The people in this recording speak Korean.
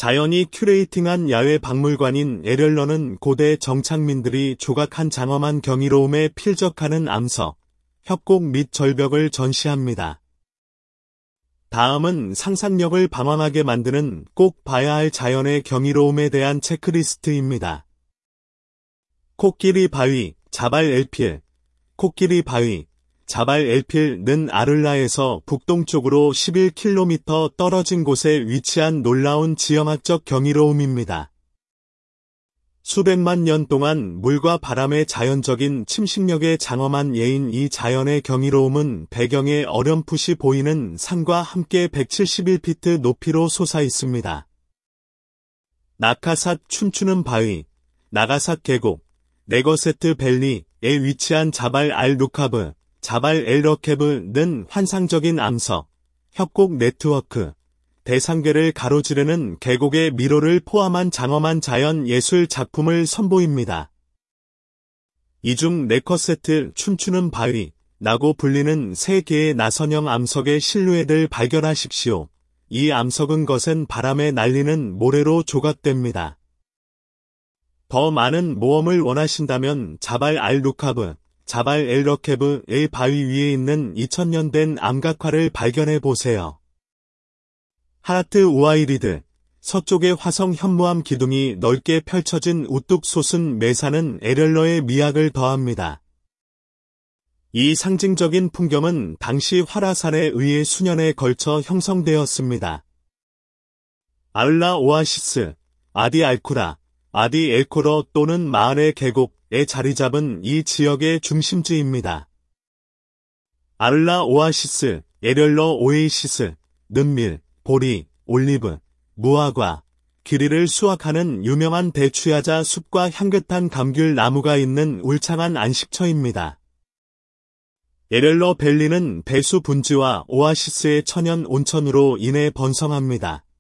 자연이 큐레이팅한 야외 박물관인 에렐러는 고대 정착민들이 조각한 장엄한 경이로움에 필적하는 암석, 협곡 및 절벽을 전시합니다. 다음은 상상력을 방황하게 만드는 꼭 봐야 할 자연의 경이로움에 대한 체크리스트입니다. 코끼리 바위, 자발 엘필. 코끼리 바위, 자발 엘필은 아를라에서 북동쪽으로 11km 떨어진 곳에 위치한 놀라운 지형학적 경이로움입니다. 수백만 년 동안 물과 바람의 자연적인 침식력에 장엄한 예인 이 자연의 경이로움은 배경에 어렴풋이 보이는 산과 함께 171피트 높이로 솟아 있습니다. 나카삿 춤추는 바위, 나가삿 계곡, 네거세트 밸리에 위치한 자발 알 루카브, 자발 엘 러케브는 환상적인 암석, 협곡 네트워크, 대상계를 가로지르는 계곡의 미로를 포함한 장엄한 자연 예술 작품을 선보입니다. 이 중 네커세트 춤추는 바위라고 불리는 3개의 나선형 암석의 실루엣을 발견하십시오. 이 암석은 거센 바람에 날리는 모래로 조각됩니다. 더 많은 모험을 원하신다면 자발 알 루카브, 자발 엘 러케브의 바위 위에 있는 2000년 된 암각화를 발견해 보세요. 하라트 우아이리드, 서쪽의 화성 현무암 기둥이 넓게 펼쳐진 우뚝 솟은 매사는 에렐러의 미학을 더합니다. 이 상징적인 풍경은 당시 화라산에 의해 수년에 걸쳐 형성되었습니다. 아을라 오아시스, 아디 알쿠라, 아디 엘코러 또는 마을의 계곡에 자리 잡은 이 지역의 중심지입니다. 아을라 오아시스, 에렐러 오에이시스, 는밀, 보리, 올리브, 무화과, 기리를 수확하는 유명한 대추야자 숲과 향긋한 감귤 나무가 있는 울창한 안식처입니다. 에렐러 밸리는 배수 분지와 오아시스의 천연 온천으로 인해 번성합니다.